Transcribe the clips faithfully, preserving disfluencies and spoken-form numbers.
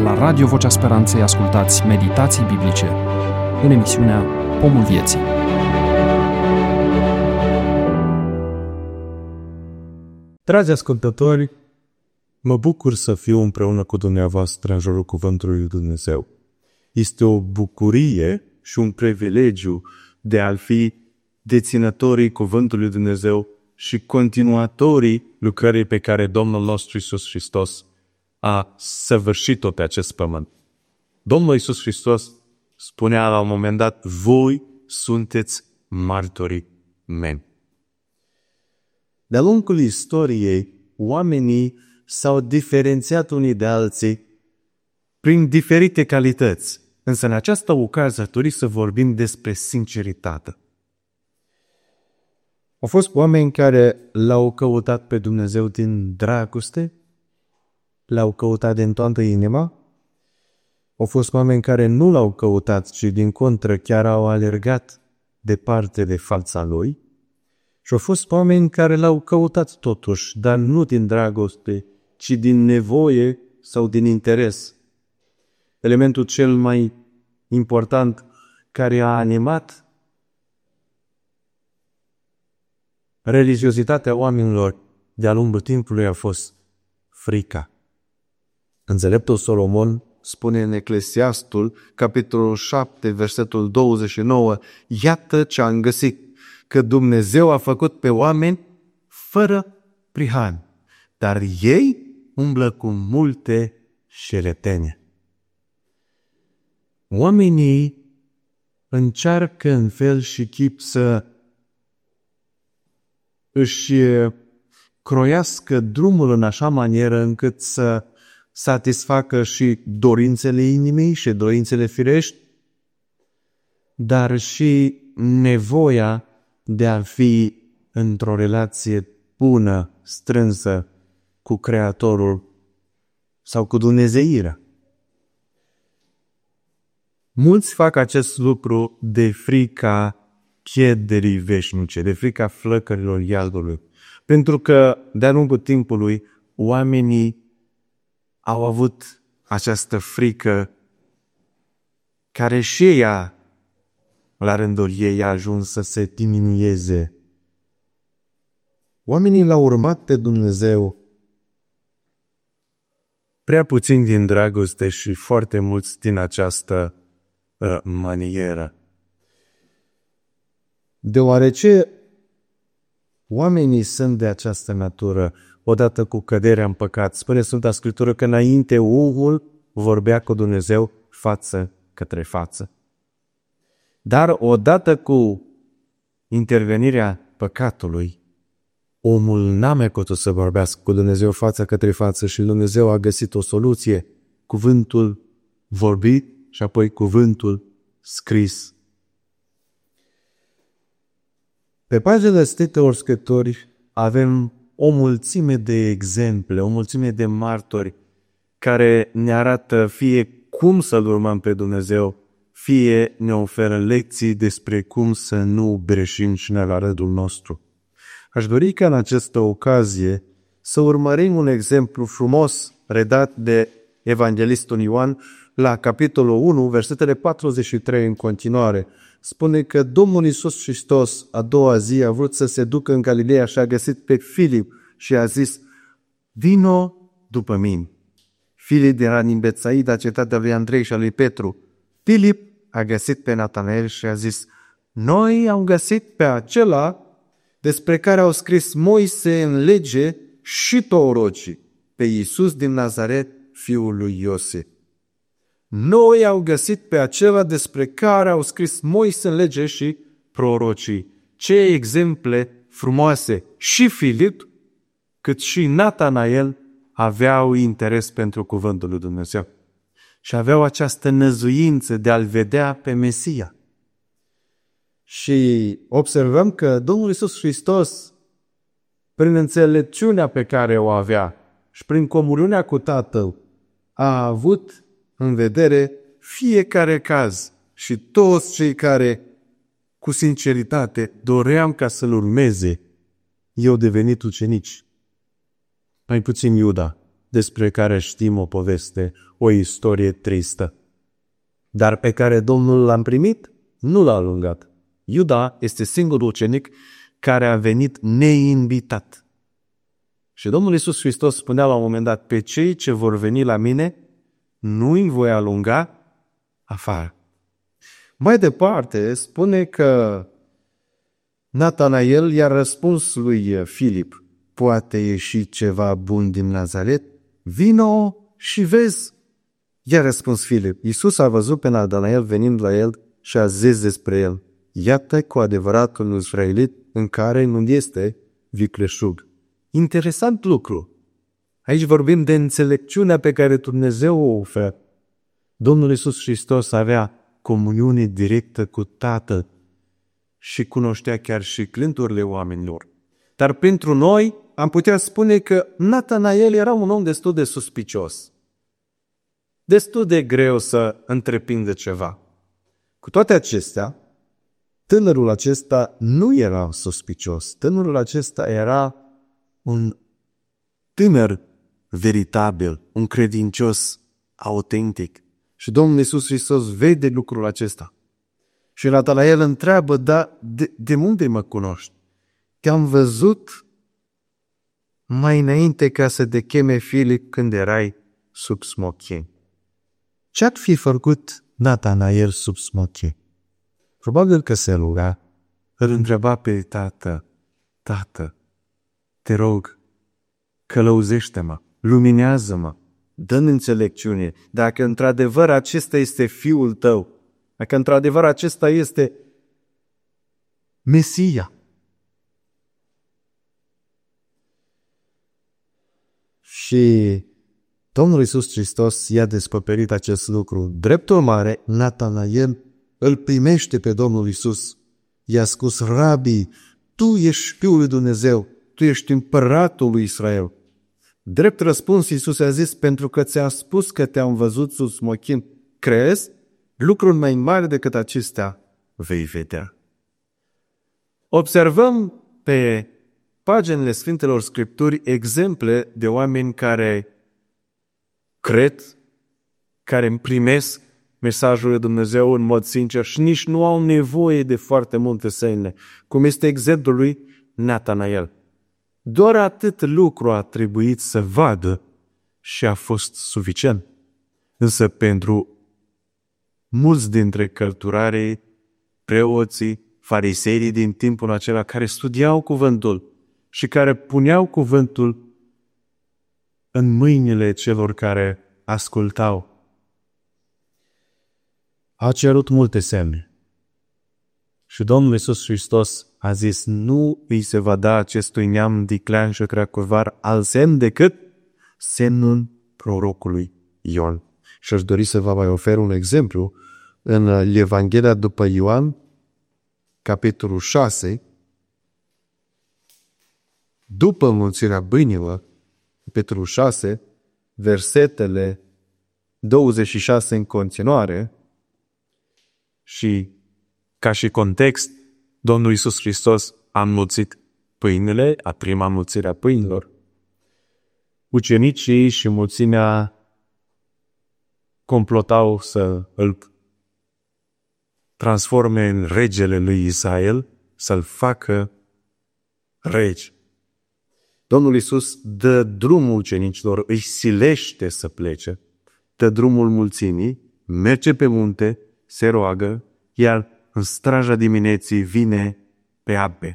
La Radio Vocea Speranței ascultați meditații biblice în emisiunea Pomul Vieții. Dragi ascultători, mă bucur să fiu împreună cu dumneavoastră în jurul Cuvântului lui Dumnezeu. Este o bucurie și un privilegiu de a fi deținătorii Cuvântului lui Dumnezeu și continuatorii lucrării pe care Domnul nostru Iisus Hristos a săvârșit-o pe acest pământ. Domnul Iisus Hristos spunea la un moment dat: voi sunteți martorii mei. De-a lungul istoriei, oamenii s-au diferențiat unii de alții prin diferite calități. Însă în această ocazie ar trebui să vorbim despre sinceritate. Au fost oameni care l-au căutat pe Dumnezeu din dragoste, l-au căutat din toată inima. Au fost oameni care nu l-au căutat, ci din contră chiar au alergat departe de fața Lui. Și au fost oameni care l-au căutat totuși, dar nu din dragoste, ci din nevoie sau din interes. Elementul cel mai important care a animat religiozitatea oamenilor de-a lungul timpului a fost frica. Înțeleptul Solomon spune în Eclesiastul, capitolul șapte, versetul douăzeci și nouă, iată ce am găsit, că Dumnezeu a făcut pe oameni fără prihan, dar ei umblă cu multe șeretene. Oamenii încearcă în fel și chip să își croiască drumul în așa manieră încât să satisfacă și dorințele inimii și dorințele firești, dar și nevoia de a fi într-o relație bună, strânsă cu Creatorul sau cu Dumnezeirea. Mulți fac acest lucru de frica piederii veșnice, de frica flăcărilor iadului, pentru că de-a lungul timpului oamenii au avut această frică care și ea, la rândul ei, a ajuns să se diminueze. Oamenii l-au urmat pe Dumnezeu prea puțin din dragoste și foarte mulți din această uh, manieră. Deoarece oamenii sunt de această natură, odată cu căderea în păcat, spune Sfânta Scriptură că înainte omul vorbea cu Dumnezeu față către față. Dar odată cu intervenirea păcatului, omul n-a mai putut să vorbească cu Dumnezeu față către față și Dumnezeu a găsit o soluție, cuvântul vorbit și apoi cuvântul scris. Pe paginile Sfântelor Scripturi avem o mulțime de exemple, o mulțime de martori care ne arată fie cum să-L urmăm pe Dumnezeu, fie ne oferă lecții despre cum să nu greșim și noi la rândul nostru. Aș dori ca în această ocazie să urmărim un exemplu frumos redat de Evanghelistul Ioan la capitolul unu, versetele patruzeci și trei în continuare. Spune că Domnul Iisus Hristos a doua zi a vrut să se ducă în Galileea și a găsit pe Filip și a zis: vino după mine. Filip era din Betsaida, cetatea lui Andrei și a lui Petru. Filip a găsit pe Natanael și a zis: noi am găsit pe acela despre care au scris Moise în lege și prorocii, pe Iisus din Nazaret, fiul lui Iosif. Noi au găsit pe acela despre care au scris Moise în lege și prorocii. Ce exemple frumoase! Și Filip, cât și Natanael aveau interes pentru cuvântul lui Dumnezeu și aveau această năzuință de a-L vedea pe Mesia. Și observăm că Domnul Iisus Hristos, prin înțelepciunea pe care o avea și prin comuniunea cu Tatăl, a avut în vedere fiecare caz și toți cei care, cu sinceritate, doream ca să-L urmeze, i-au devenit ucenici. Mai puțin Iuda, despre care știm o poveste, o istorie tristă, dar pe care Domnul l-a primit, nu l-a alungat. Iuda este singurul ucenic care a venit neinvitat. Și Domnul Iisus Hristos spunea la un moment dat, pe cei ce vor veni la mine, nu îi voi alunga afară. Mai departe, spune că Natanael i-a răspuns lui Filip, poate ieși ceva bun din Nazaret? Vino și vezi. I-a răspuns Filip. Iisus a văzut pe Natanael venind la el și a zis despre el, iată cu adevărat un israelit în care nu este vicleșug. Interesant lucru. Aici vorbim de înțelepciunea pe care Dumnezeu o oferă. Domnul Iisus Hristos avea comuniune directă cu Tatăl și cunoștea chiar și gândurile oamenilor. Dar pentru noi am putea spune că Natanael era un om destul de suspicios. Destul de greu să întreprindă ceva. Cu toate acestea, tânărul acesta nu era suspicios. Tânărul acesta era un tânăr veritabil, un credincios autentic. Și Domnul Iisus Hristos vede lucrul acesta. Și Natanael întreabă, da, de, de unde mă cunoști? Te-am văzut mai înainte ca să te cheme Filip când erai sub smochin. Ce-ar fi făcut Natanael sub smochin? Probabil că se ruga, îl întreba pe tată, tată, te rog, călăuzește-mă, luminează-mă, dă-mi înțelepciune, dacă într-adevăr acesta este Fiul tău, dacă într-adevăr acesta este Mesia. Și Domnul Iisus Hristos i-a descoperit acest lucru. Drept urmare, Natanael îl primește pe Domnul Iisus. I-a spus, Rabi, tu ești Fiul lui Dumnezeu, tu ești împăratul lui Israel. Drept răspuns, Iisus a zis, pentru că ți-am spus că te-am văzut sub smochin, crezi? Lucruri mai mari decât acestea vei vedea. Observăm pe paginile Sfintelor Scripturi exemple de oameni care cred, care îmi primesc mesajul lui Dumnezeu în mod sincer și nici nu au nevoie de foarte multe semne, cum este exemplul lui Natanael. Doar atât lucru a trebuit să vadă și a fost suficient. Însă pentru mulți dintre cărturarii, preoții, fariseii din timpul acela care studiau cuvântul și care puneau cuvântul în mâinile celor care ascultau, a cerut multe semne. Și Domnul Iisus Hristos a zis, nu îi se va da acestui neam diclean și creacovar alt semn decât semnul prorocului Ioan. Și aș dori să vă mai ofer un exemplu în Evanghelia după Ioan, capitolul șase, după înmulțirea băinilor, capitolul șase, versetele douăzeci și șase în continuare, și ca și context, Domnul Iisus Hristos a înmulțit pâinile, a prima înmulțire a pâinilor. Ucenicii și mulțimea complotau să îl transforme în regele lui Israel, să-l facă rege. Domnul Iisus dă drumul ucenicilor, îi silește să plece, dă drumul mulțimii, merge pe munte, se roagă, iar în straja dimineții vine pe ape.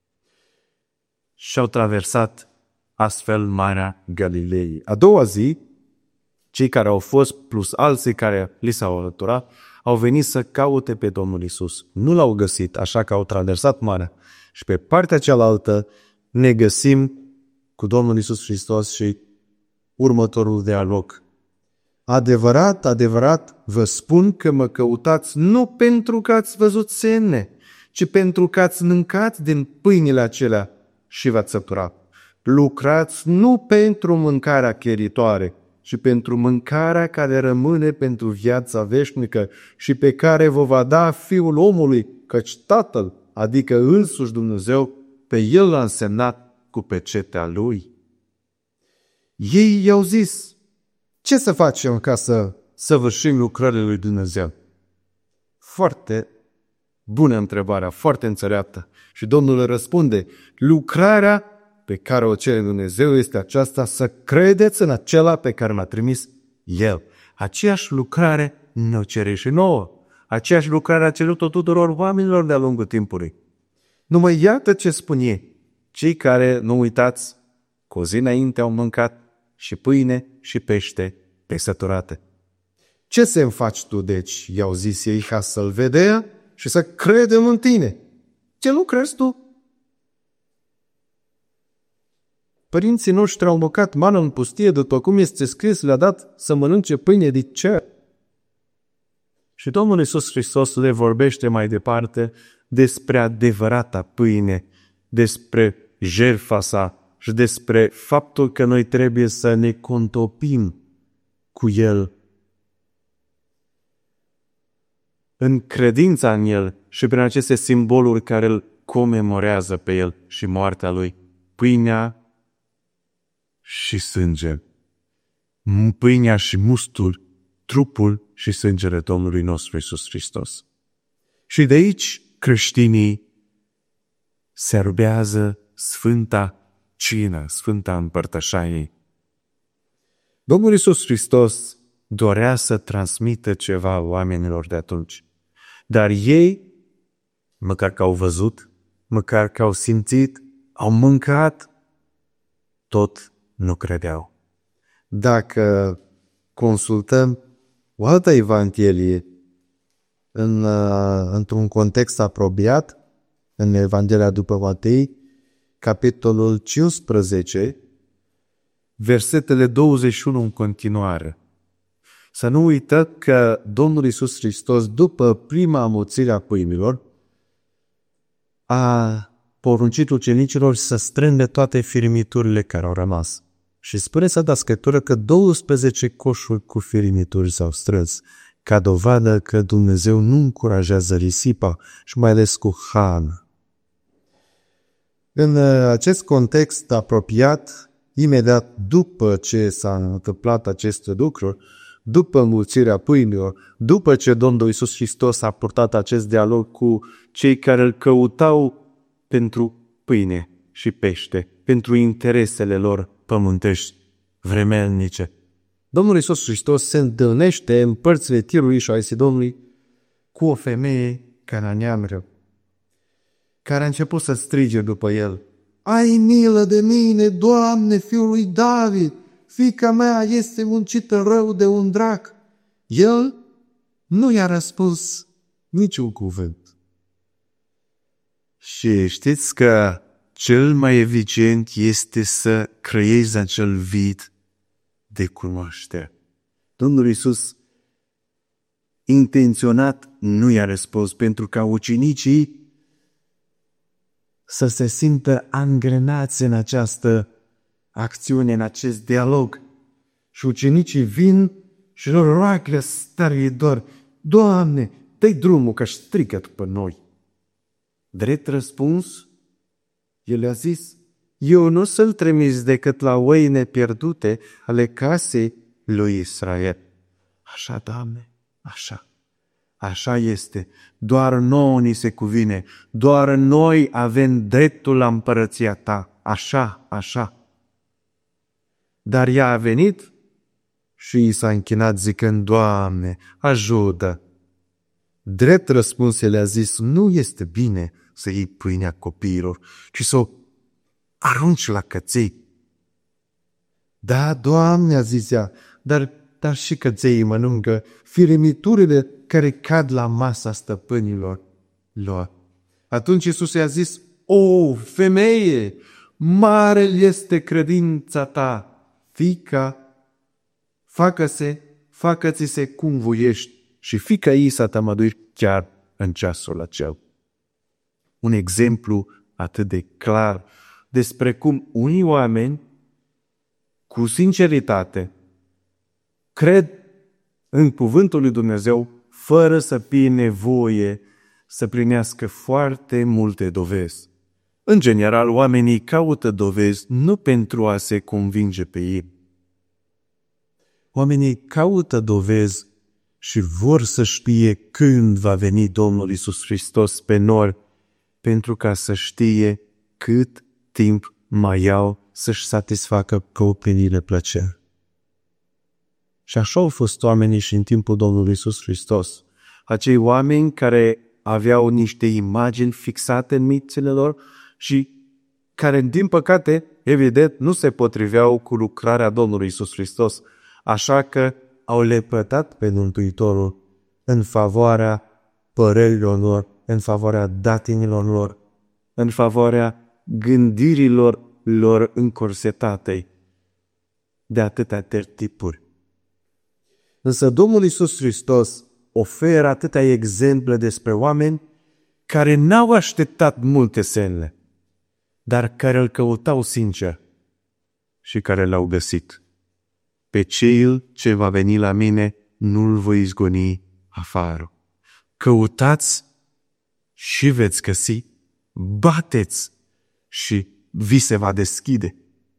Și-au traversat astfel Marea Galilei. A doua zi, cei care au fost plus alții care li s-au alăturat, au venit să caute pe Domnul Iisus. Nu l-au găsit, așa că au traversat marea. Și pe partea cealaltă ne găsim cu Domnul Iisus Hristos și următorul dialog. Adevărat, adevărat, vă spun că mă căutați nu pentru că ați văzut semne, ci pentru că ați mâncat din pâinile acelea și v-ați săturat. Lucrați nu pentru mâncarea cheritoare, ci pentru mâncarea care rămâne pentru viața veșnică și pe care vă va da Fiul omului, căci Tatăl, adică însuși Dumnezeu, pe El l-a însemnat cu pecetea Lui. Ei i-au zis, ce să facem ca să săvârșim lucrările lui Dumnezeu? Foarte bună întrebarea, foarte înțeleaptă. Și Domnul răspunde, lucrarea pe care o cere Dumnezeu este aceasta, să credeți în acela pe care l-a trimis El. Aceeași lucrare ne-o cere și nouă. Aceeași lucrare a cerut-o tuturor oamenilor de-a lungul timpului. Numai iată ce spun ei. Cei care, nu uitați, cu o zi înainte au mâncat și pâine și pește pe săturate. Ce să-mi faci tu, deci, i-au zis ei, ca să-l vedea și să credem în tine? Ce lucrezi tu? Părinții noștri au mâncat mană în pustie, după cum este scris, le-a dat să mănânce pâine din cer. Și Domnul Iisus Hristos le vorbește mai departe despre adevărata pâine, despre jertfa sa și despre faptul că noi trebuie să ne contopim cu El, în credința în El și prin aceste simboluri care îl comemorează pe El și moartea Lui. Pâinea și sânge. Pâinea și mustul, trupul și sângele Domnului nostru Iisus Hristos. Și de aici creștinii serbează Sfânta Cină, Sfânta Împărtășanie. Domnul Iisus Hristos dorea să transmită ceva oamenilor de atunci. Dar ei, măcar că au văzut, măcar că au simțit, au mâncat, tot nu credeau. Dacă consultăm o altă evanghelie în, într-un context apropiat, în Evanghelia după Matei, capitolul cincisprezece, versetele douăzeci și unu în continuare. Să nu uităm că Domnul Iisus Hristos, după prima amuțire a pâinilor, a poruncit ucenicilor să strângă toate firimiturile care au rămas. Și spune Sfânta Scriptură că douăsprezece coșuri cu firimituri s-au strâns, ca dovadă că Dumnezeu nu încurajează risipa și mai ales cu hrană. În acest context apropiat, imediat după ce s-a întâmplat aceste lucruri, după înmulțirea pâinilor, după ce Domnul Iisus Hristos a purtat acest dialog cu cei care îl căutau pentru pâine și pește, pentru interesele lor pământești, vremelnice, Domnul Iisus Hristos se întâlnește în părțile Tirului și ai Sidonului cu o femeie cananeană, care a început să strige după el, ai milă de mine, Doamne, fiul lui David, fiica mea este muncită rău de un drac. El nu i-a răspuns niciun cuvânt. Și știți că cel mai eficient este să creezi acel vid de cunoaștere. Domnul Iisus intenționat nu i-a răspuns pentru ca ucenicii să se simtă angrenați în această acțiune, în acest dialog. Și ucenicii vin și lor roagă stăruitor, Doamne, dă-i drumul că strică după noi. Drept răspuns, el a zis, eu nu să-l trimis decât la oile pierdute ale casei lui Israel. Așa, Doamne, așa. Așa este, doar nouă ni se cuvine, doar noi avem dreptul la împărăția ta, așa, așa. Dar ea a venit și i s-a închinat zicând, Doamne, ajută. Drept răspuns, el a zis, nu este bine să iei pâinea copiilor, ci să o arunci la căței. Da, Doamne, a zis ea, dar, dar și căței mănâncă firimiturile care cad la masa stăpânilor lor. Atunci Iisus i-a zis, o, femeie, mare este credința ta, fiica, facă-se, facă-ți-se cum voiești. Și fiica ei s-a tămăduit chiar în ceasul acel. Un exemplu atât de clar despre cum unii oameni, cu sinceritate, cred în cuvântul lui Dumnezeu, fără să fie nevoie să primească foarte multe dovezi. În general, oamenii caută dovezi nu pentru a se convinge pe ei, Oamenii caută dovezi și vor să știe când va veni Domnul Iisus Hristos pe nori, pentru ca să știe cât timp mai au să-și satisfacă propriile plăceri. Și așa au fost oamenii și în timpul Domnului Iisus Hristos. Acei oameni care aveau niște imagini fixate în mințile lor și care, din păcate, evident, nu se potriveau cu lucrarea Domnului Iisus Hristos, așa că au lepădat pe Mântuitorul în favoarea părerilor lor, în favoarea datinilor lor, în favoarea gândirilor lor încorsetatei de atâtea tertipuri. Însă Domnul Iisus Hristos oferă atâtea exemple despre oameni care n-au așteptat multe semne, dar care îl căutau sincer și care l-au găsit. Pe cel ce va veni la mine, nu-l voi izgoni afară. Căutați și veți găsi, bateți și vi se va deschide.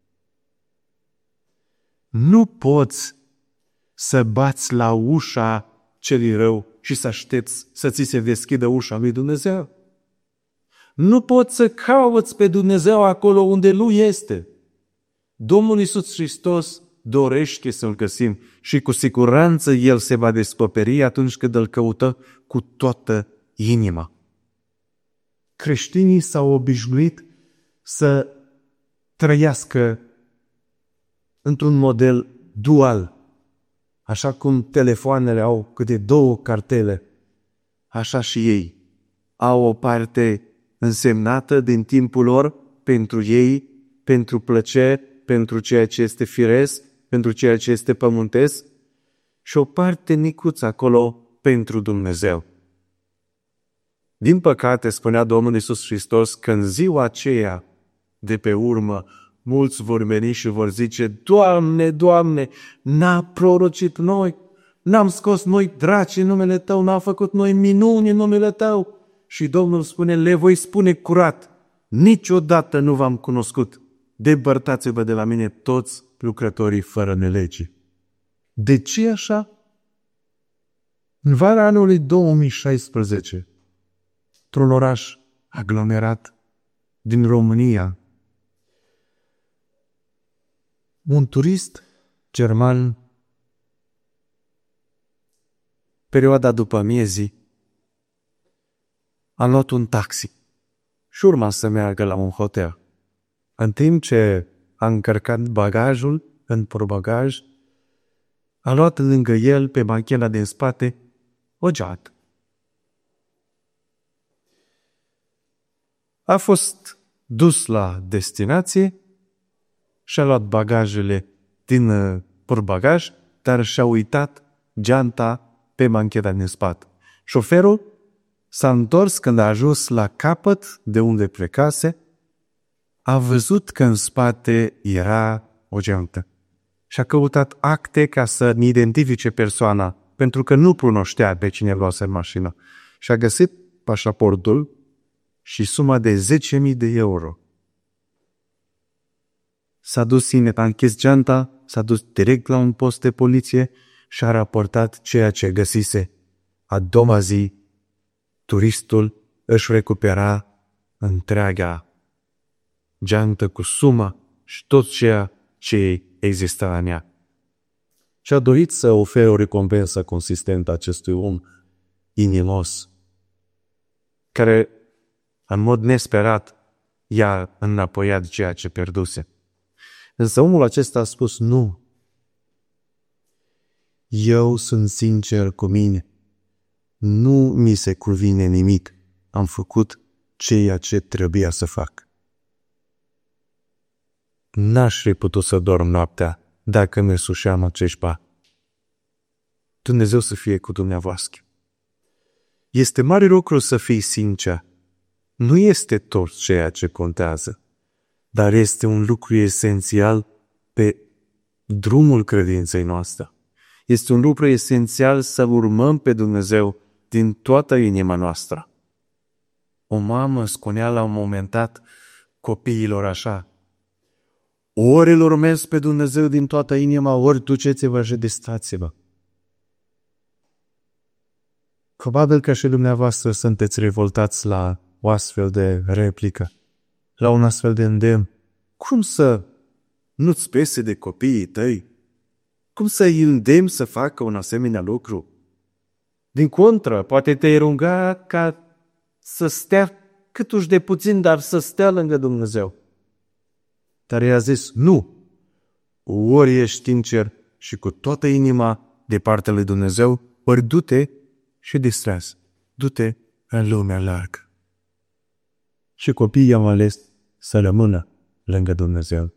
Nu poți să bați la ușa celui rău și să aștepți să ți se deschidă ușa lui Dumnezeu. Nu poți să cauți pe Dumnezeu acolo unde nu este. Domnul Iisus Hristos dorește să-L găsim și cu siguranță El se va descoperi atunci când îl căută cu toată inima. Creștinii s-au obișnuit să trăiască într-un model dual. Așa cum telefoanele au câte două cartele, așa și ei au o parte însemnată din timpul lor pentru ei, pentru plăceri, pentru ceea ce este firesc, pentru ceea ce este pământesc și o parte micuță acolo pentru Dumnezeu. Din păcate, spunea Domnul Iisus Hristos că în ziua aceea de pe urmă mulți vor veni și vor zice: Doamne, Doamne, n-a prorocit noi, n-am scos noi draci în numele Tău, n-am făcut noi minuni în numele Tău. Și Domnul spune: le voi spune curat, niciodată nu v-am cunoscut. Depărtați-vă de la mine toți lucrătorii fără nelegii. De ce așa? În vara anului două mii șaisprezece, într-un oraș aglomerat din România, un turist german, perioada după amiezii, a luat un taxi și urma să meargă la un hotel. În timp ce a încărcat bagajul în portbagaj, a luat lângă el, pe bancheta din spate, o geată. A fost dus la destinație și-a luat bagajele din portbagaj, dar și-a uitat geanta pe bancheta din spate. Șoferul s-a întors când a ajuns la capăt de unde plecase, a văzut că în spate era o geantă și a căutat acte ca să identifice persoana, pentru că nu cunoștea pe cine luase în mașină. Și a găsit pașaportul și suma de zece mii de euro. S-a dus sine, a închis geanta, s-a dus direct la un post de poliție și a raportat ceea ce găsise. A doua zi, turistul își recupera întreaga geantă cu suma și tot ceea ce exista în ea. Și a dorit să ofere o recompensă consistentă acestui om inimos, care, în mod nesperat, i-a înapoiat ceea ce pierduse. Însă omul acesta a spus: nu. Eu sunt sincer cu mine. Nu mi se cuvine nimic. Am făcut ceea ce trebuia să fac. N-aș fi putut să dorm noaptea dacă mi sușeam acești bani. Dumnezeu să fie cu dumneavoastră. Este mare lucru să fii sincer. Nu este tot ceea ce contează, dar este un lucru esențial pe drumul credinței noastre. Este un lucru esențial să urmăm pe Dumnezeu din toată inima noastră. O mamă spunea la un moment dat copiilor așa: Ori îl urmezi pe Dumnezeu din toată inima, ori duceți-vă și distrați-vă. Probabil că și dumneavoastră sunteți revoltați la o astfel de replică, la un astfel de îndemn. Cum să nu-ți pese de copiii tăi? Cum să-i îndemni să facă un asemenea lucru? Din contră, poate te-ai ruga ca să stea câtuși de puțin, dar să stea lângă Dumnezeu. Dar i-a zis, nu, ori ești sincer și cu toată inima de partea lui Dumnezeu, ori du-te și distrează, du-te în lumea largă. Și copiii au ales să rămână lângă Dumnezeu.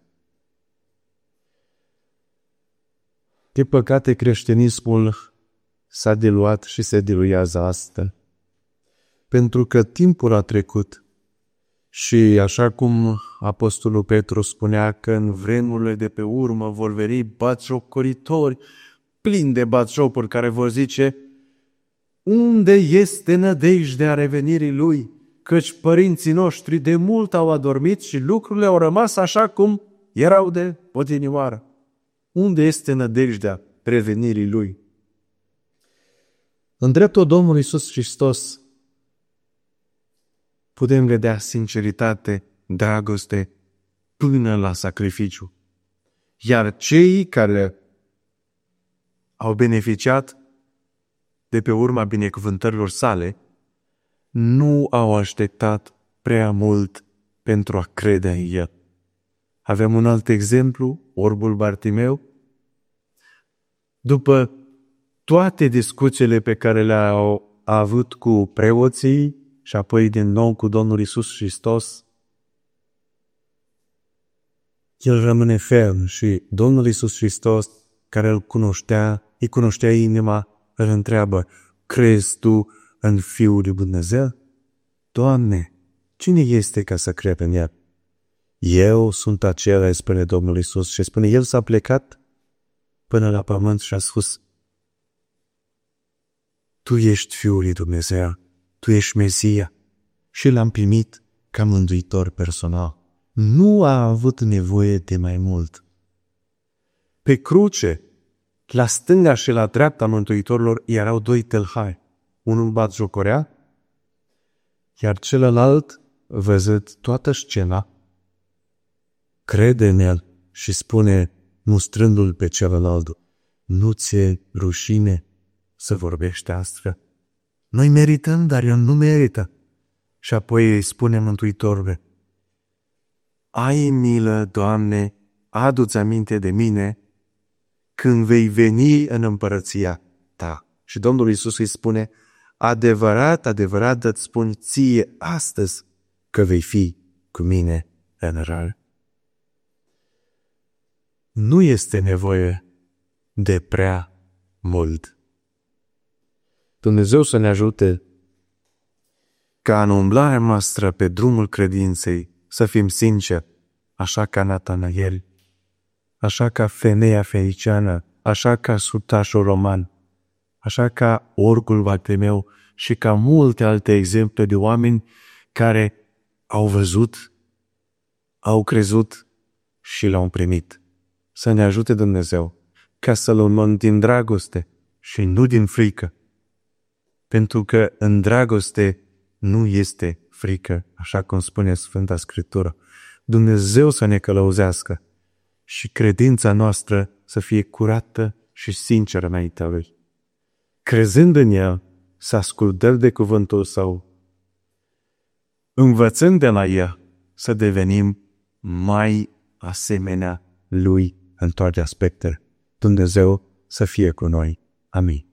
De păcate, creștinismul s-a diluat și se diluează astăzi, pentru că timpul a trecut și așa cum Apostolul Petru spunea că în vremurile de pe urmă vor veni batjocoritori, plini de batjocuri care vor zice: unde este nădejdea revenirii Lui? Căci părinții noștri de mult au adormit și lucrurile au rămas așa cum erau de odinioară. Unde este nădejdea revenirii Lui? În dreptul Domnului Iisus Hristos putem vedea sinceritate, dragoste, până la sacrificiu. Iar cei care au beneficiat de pe urma binecuvântărilor sale nu au așteptat prea mult pentru a crede în El. Avem un alt exemplu, orbul Bartimeu. După toate discuțiile pe care le-au avut cu preoții și apoi din nou cu Domnul Iisus Hristos, el rămâne ferm și Domnul Iisus Hristos, care îl cunoștea, îi cunoștea inima, îl întreabă: crezi tu în Fiul lui Dumnezeu? Doamne, cine este ca să cred în El? Eu sunt acela, spune Domnul Iisus, și spune, El s-a plecat până la pământ și a spus: Tu ești Fiul lui Dumnezeu, Tu ești Mesia, și L-am primit ca mântuitor personal. Nu a avut nevoie de mai mult. Pe cruce, la stânga și la dreapta Mântuitorilor erau doi tâlhari. Unul batjocorea, iar celălalt, văzând toată scena, crede în El și spune, mustrându-l pe celălalt: nu ți-e rușine să vorbești astfel? Noi merităm, dar El nu merită. Și apoi îi spune Mântuitorul: ai milă, Doamne, adu-ți aminte de mine când vei veni în împărăția Ta. Și Domnul Iisus îi spune: adevărat, adevărat îți spun ție astăzi că vei fi cu mine în rai. Nu este nevoie de prea mult. Dumnezeu să ne ajute ca în umblarea noastră pe drumul credinței să fim sinceri, așa ca Natanael, așa ca femeia fericiană, așa ca sutașul roman, așa ca orgul Bartimeu și ca multe alte exemple de oameni care au văzut, au crezut și l-au primit. Să ne ajute Dumnezeu ca să-L urmăm din dragoste și nu din frică. Pentru că în dragoste nu este frică, așa cum spune Sfânta Scriptură. Dumnezeu să ne călăuzească și credința noastră să fie curată și sinceră înaintea Lui. Crezând în El, să ascultăm de cuvântul Său, învățând de la El, să devenim mai asemenea Lui în toate aspectele. Dumnezeu să fie cu noi. Amin.